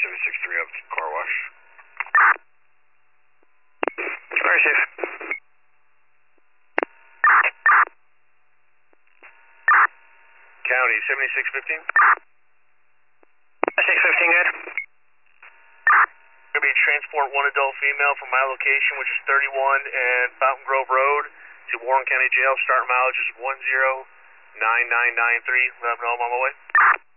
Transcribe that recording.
763 up to car wash. Very safe. County 7615. 615, good. Going to be transport one adult female from my location, which is 31 and Fountain Grove Road, to Warren County Jail. Start mileage is 109993. Let them know I'm on my way.